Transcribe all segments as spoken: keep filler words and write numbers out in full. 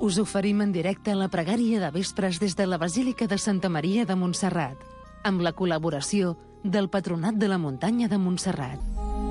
us oferim en directe la pregària de vespres des de la Basílica de Santa Maria de Montserrat, amb la col·laboració del Patronat de la Muntanya de Montserrat.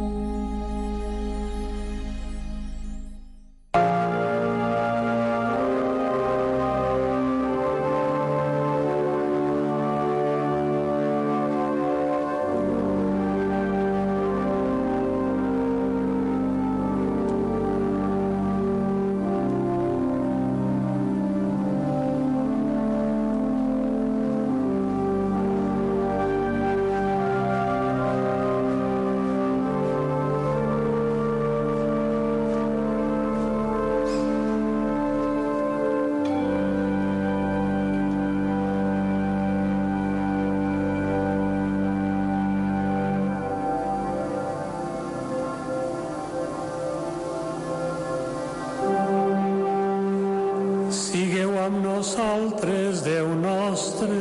Sigueu amb nosaltres, Déu nostre.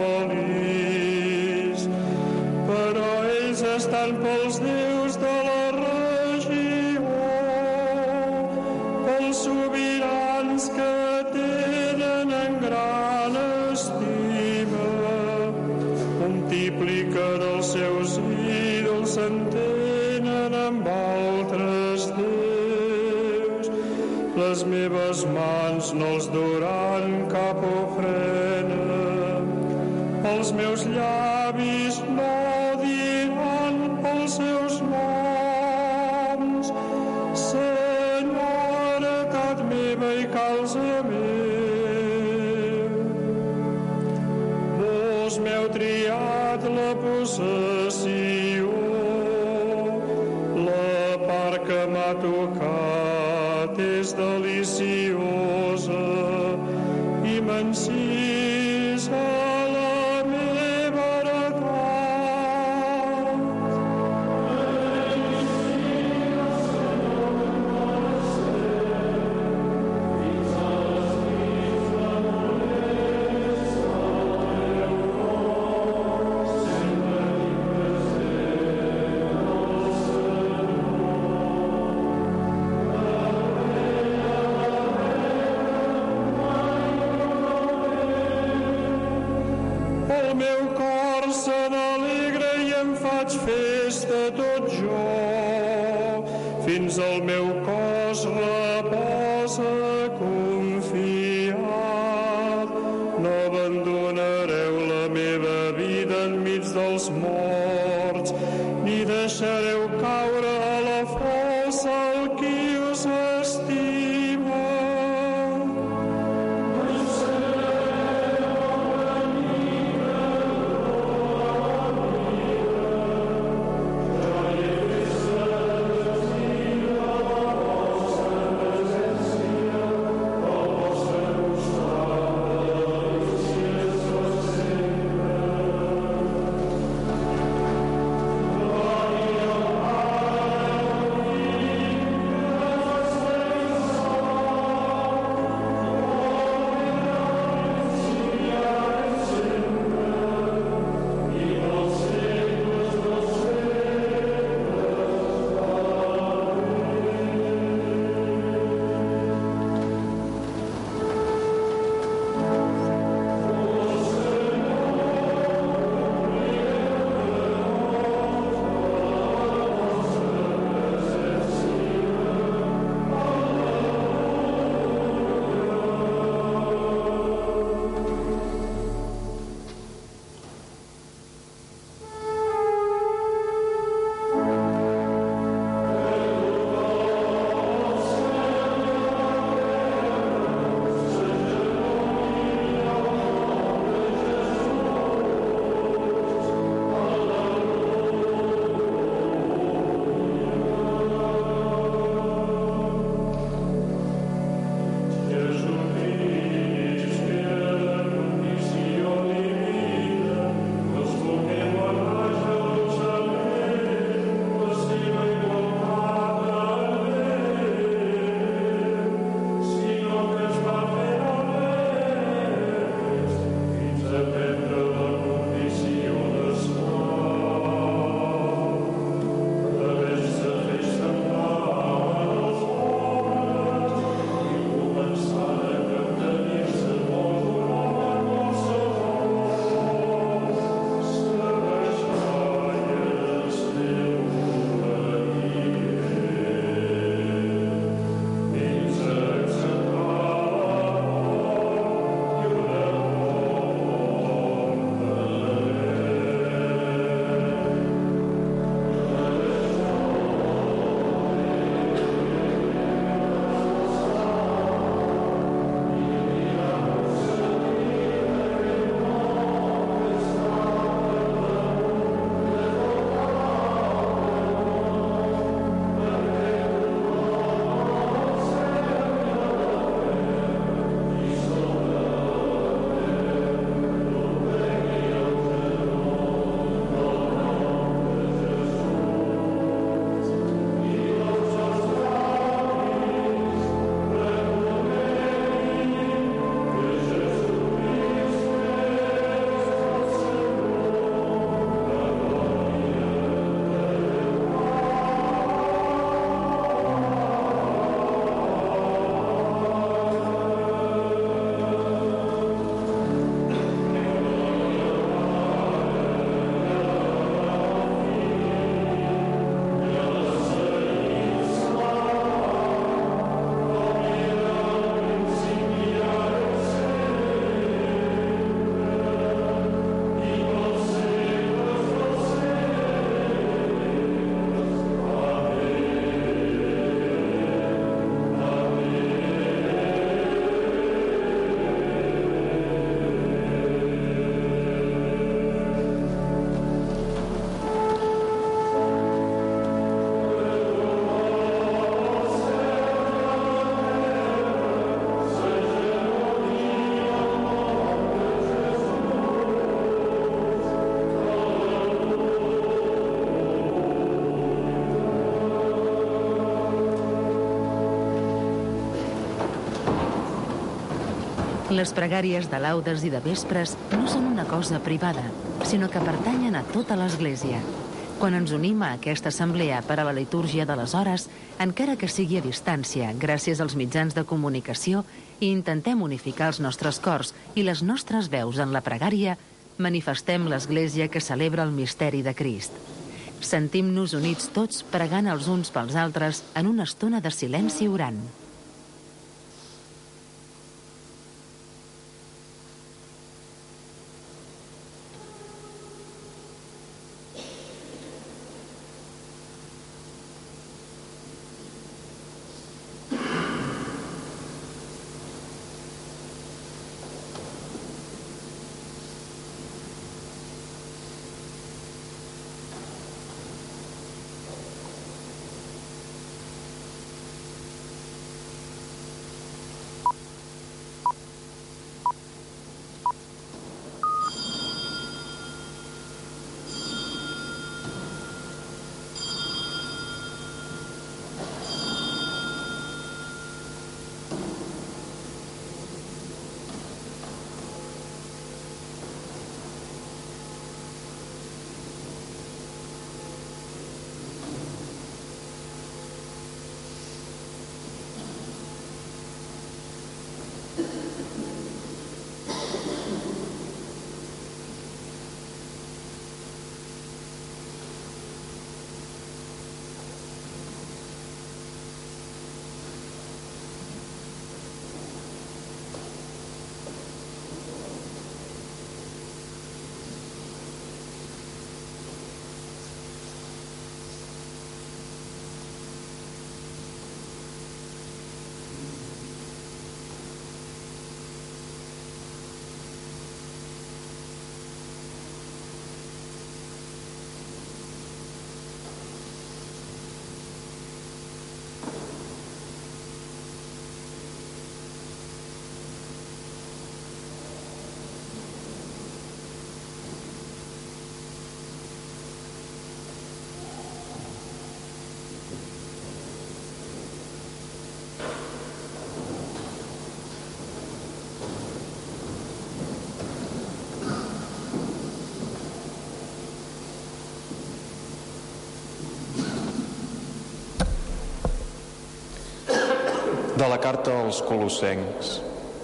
feliç. Però ells estan pels déus de la regió, pels sobirans que tenen en gran estima. Multipliquen els seus ídols, s'entenen amb altres déus. Les meves mans no els duran cap ofrena, els meus llavis no diran els seus noms. Senyoretat meva i calze meu, vos m'heu triat la possessió, la part que m'ha tocat és deliciosa i m'encisa la meva heretat. El meu cor se n'alegra i em faig festa tot jo, fins el meu cos reposa confiat. No abandonareu la meva vida enmig dels morts, ni deixareu caure a la fossa el qui us estima. Gloria Les pregàries de laudes i de vespres no són una cosa privada, sinó que pertanyen a tota l'Església. Quan ens unim a aquesta assemblea per a la litúrgia de les hores, encara que sigui a distància, gràcies als mitjans de comunicació, i intentem unificar els nostres cors i les nostres veus en la pregària, manifestem l'Església que celebra el misteri de Crist. Sentim-nos units tots pregant els uns pels altres en una estona de silenci orant. De la carta als Colossencs.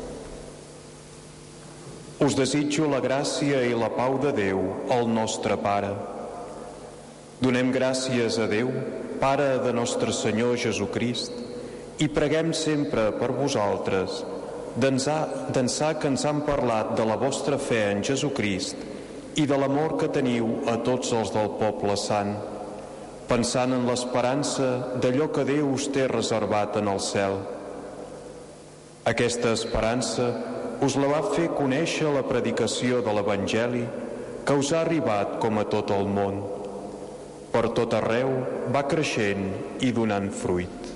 Us desitjo la gràcia i la pau de Déu, el nostre Pare. Donem gràcies a Déu, Pare de nostre Senyor Jesucrist, i preguem sempre per vosaltres, d'ençà que ens han parlat de la vostra fe en Jesucrist i de l'amor que teniu a tots els del poble sant, pensant en l'esperança d'allò que Déu us té reservat en el cel. Aquesta esperança us la va fer conèixer la predicació de l'Evangeli que us ha arribat com a tot el món. Per tot arreu va creixent i donant fruit.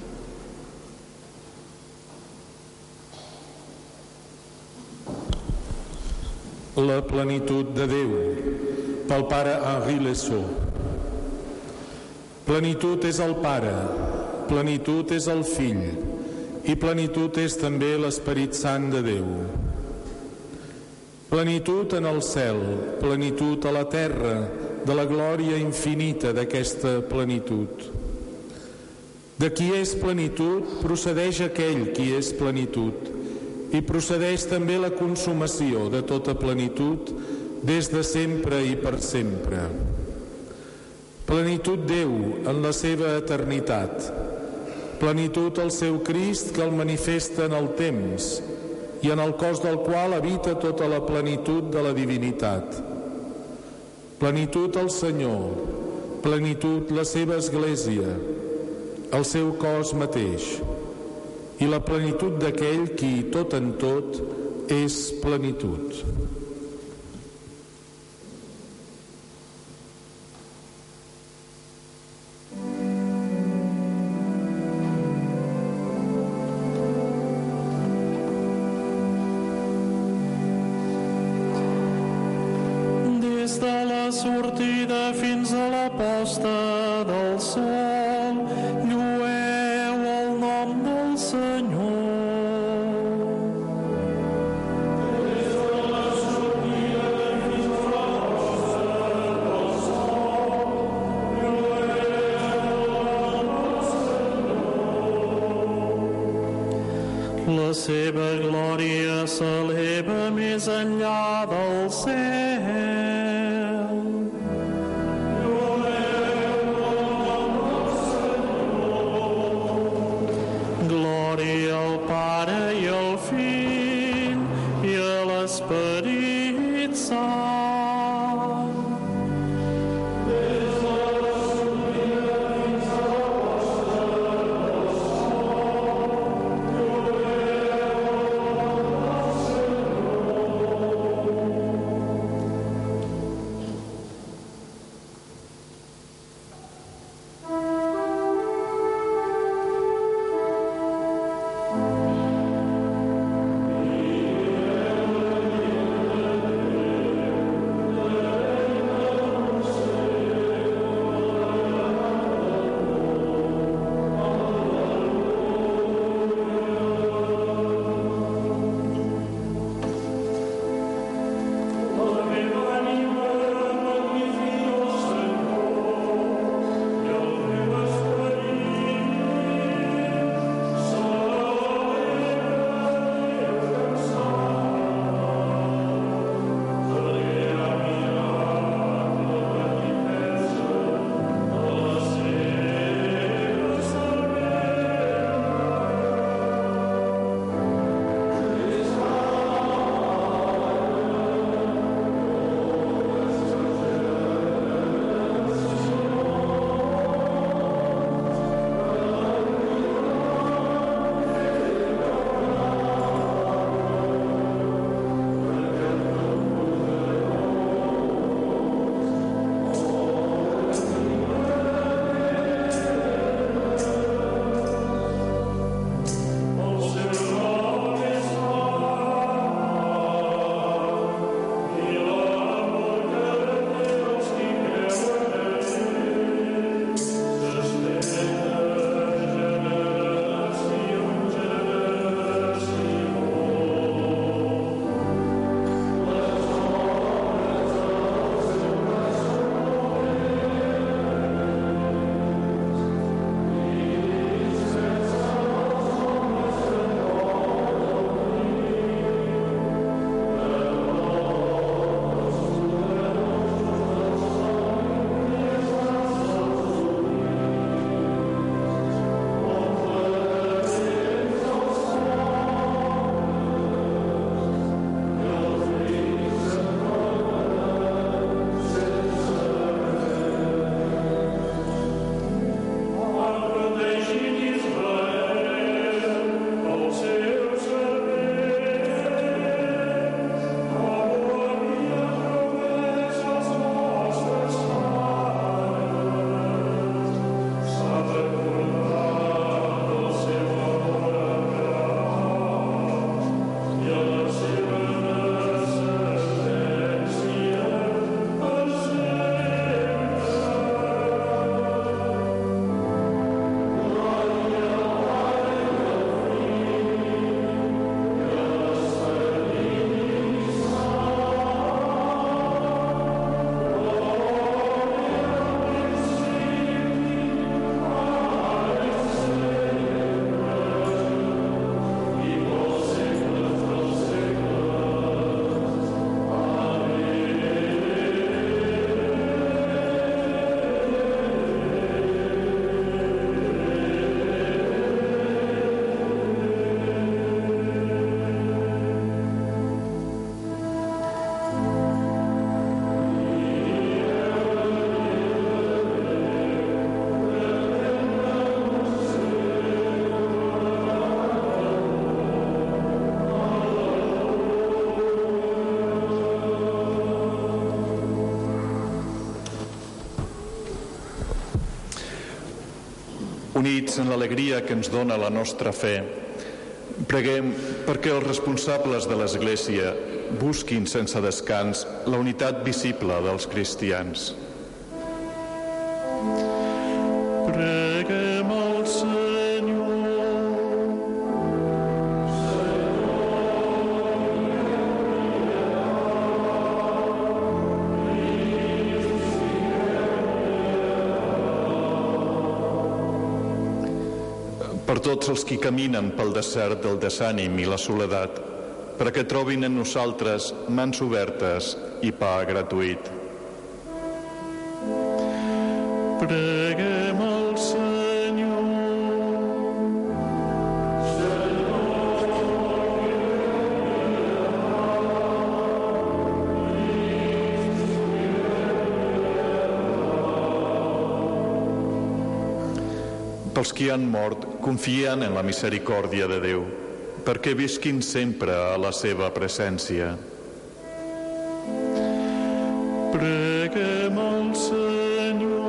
La plenitud de Déu, pel pare Henri Lessó. Plenitud és el Pare, plenitud és el Fill, i plenitud és també l'Esperit Sant de Déu. Plenitud en el cel, plenitud a la terra, de la glòria infinita d'aquesta plenitud. De qui és plenitud, procedeix aquell qui és plenitud, i procedeix també la consumació de tota plenitud des de sempre i per sempre. Plenitud Déu en la seva eternitat, plenitud al seu Crist que el manifesta en el temps i en el cos del qual habita tota la plenitud de la divinitat. Plenitud al Senyor, plenitud la seva Església, el seu cos mateix, i la plenitud d'aquell qui tot en tot és plenitud. Sortida fins a la posta del sol, llueu el nom del Senyor. La seva glòria s'eleva més enllà del cel. Glòria al Pare i al Fill i a l'Esperit Sant. Units en l'alegria que ens dona la nostra fe, preguem perquè els responsables de l'Església busquin sense descans la unitat visible dels cristians. Preguem al Senyor. per tots els qui caminen pel desert del desànim i la soledat, perquè trobin en nosaltres mans obertes i pa gratuït. Preguem al Senyor. Pels qui han mort, confien en la misericòrdia de Déu, perquè visquin sempre a la seva presència. Preguem al Senyor.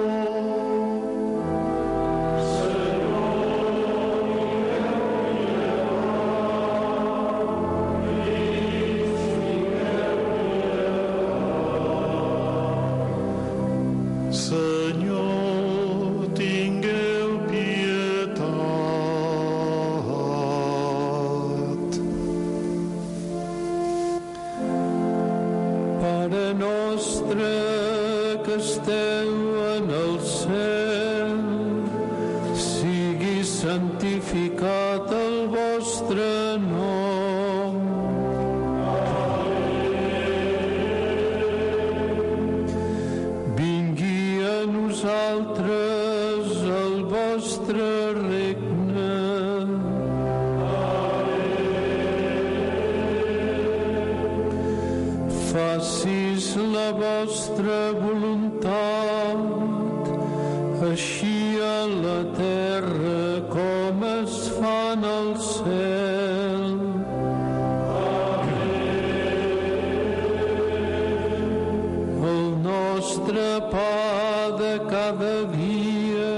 Senyor, tingueu pietat. Pare nostre que esteu en el cel, sigui santificat el vostre nom. Vingui a nosaltres el vostre regne. Facis la vostra voluntat, així a la terra com es fa en el cel. El nostre pa de cada dia,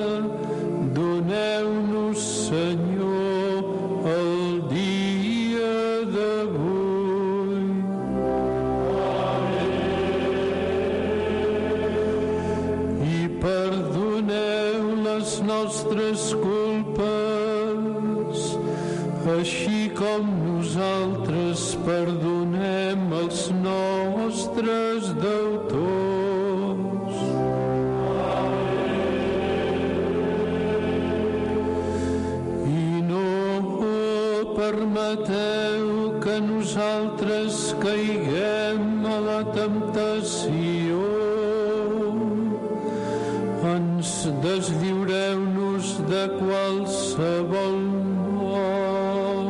doneu-nos, Senyor, el dia d'avui. I perdoneu les nostres culpes, així com nosaltres perdonem els nostres deutors. I no permeteu que nosaltres caiguem a la temptació. Ens deslliureu-nos de qualsevol mal.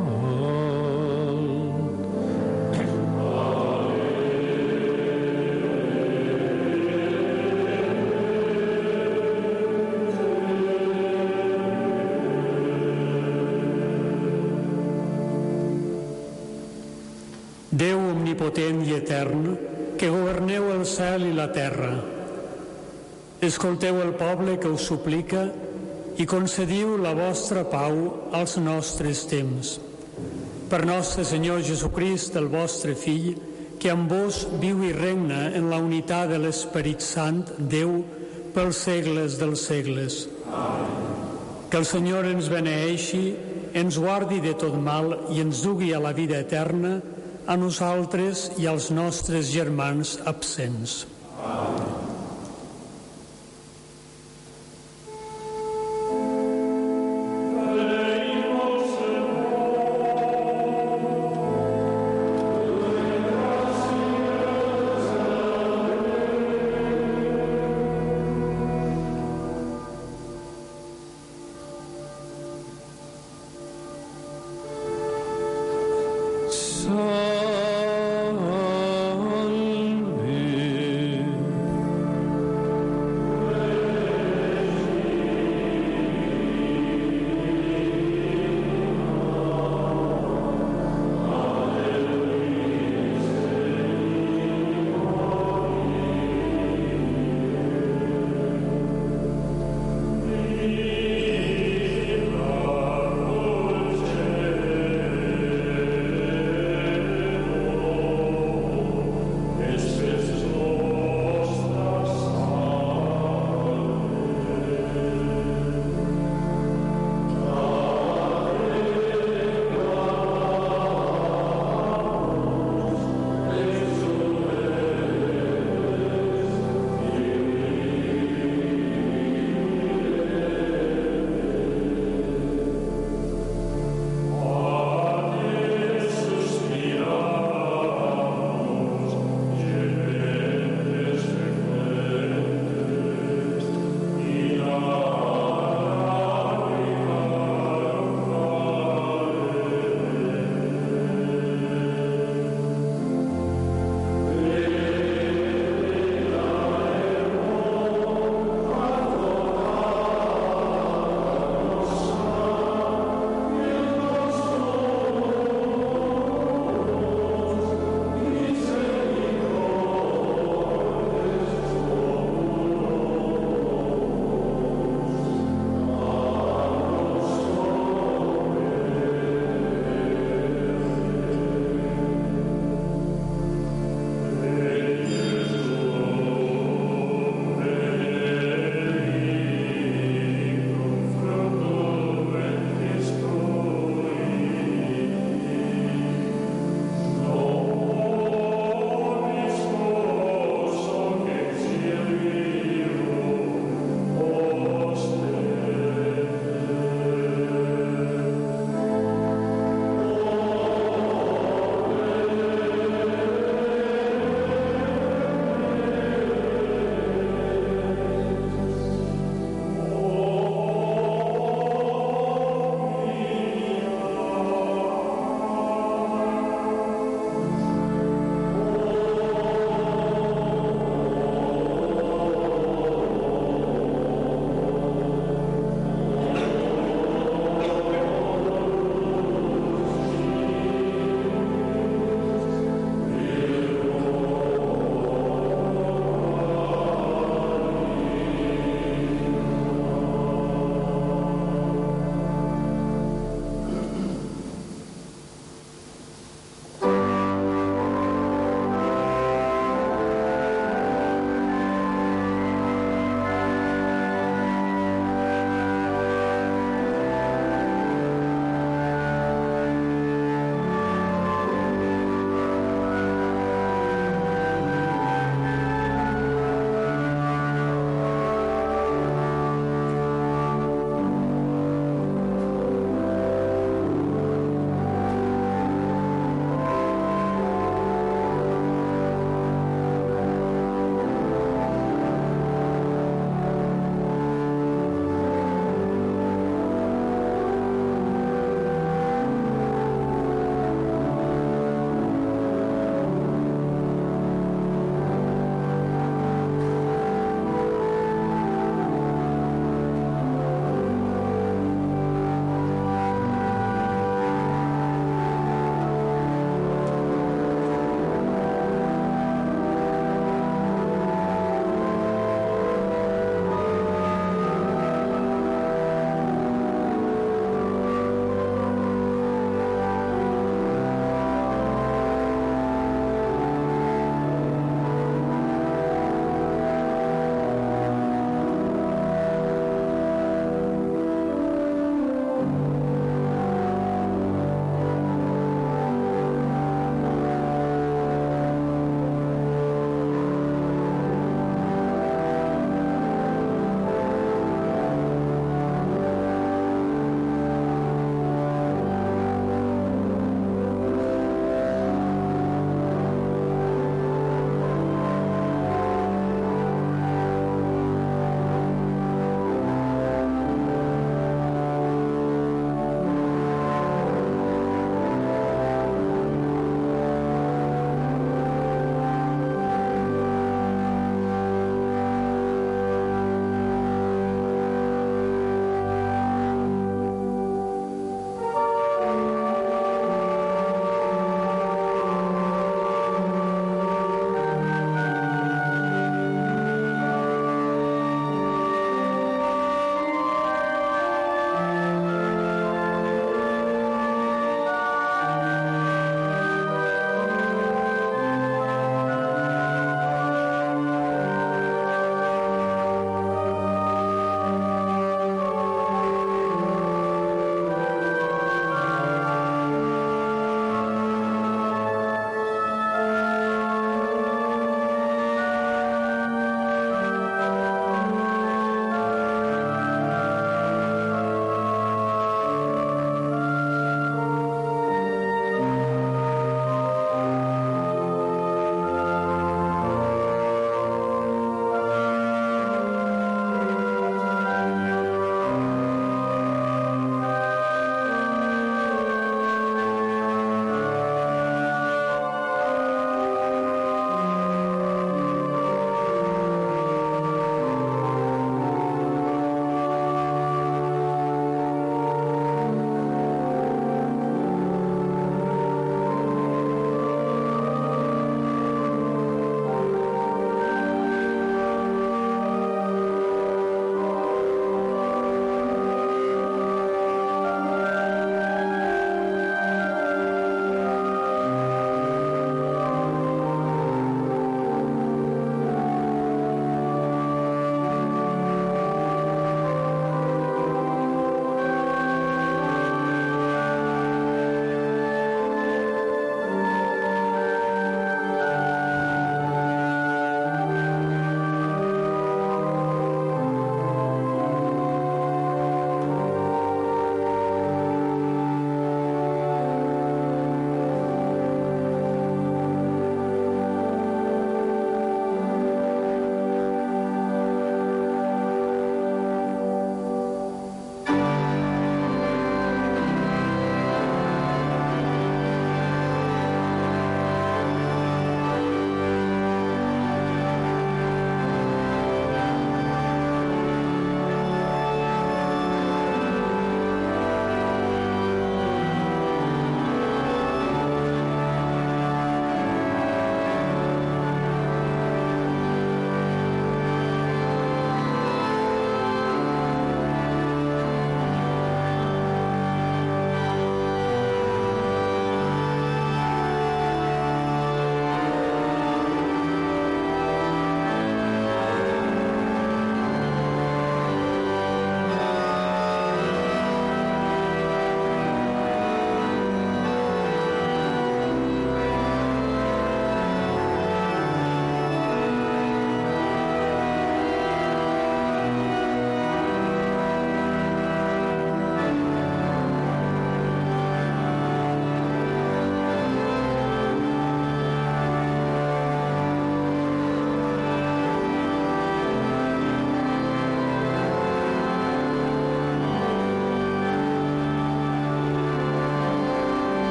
Déu omnipotent i etern, que governeu el cel i la terra, escolteu el poble que us suplica i concediu la vostra pau als nostres temps. Per nostre Senyor Jesucrist, el vostre Fill, que amb vos viu i regna en la unitat de l'Esperit Sant, Déu, pels segles dels segles. Que el Senyor ens beneeixi, ens guardi de tot mal i ens dugui a la vida eterna, a nosaltres i als nostres germans absents. Salve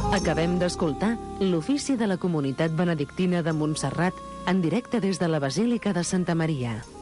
Acabem d'escoltar l'ofici de la comunitat benedictina de Montserrat en directe des de la Basílica de Santa Maria.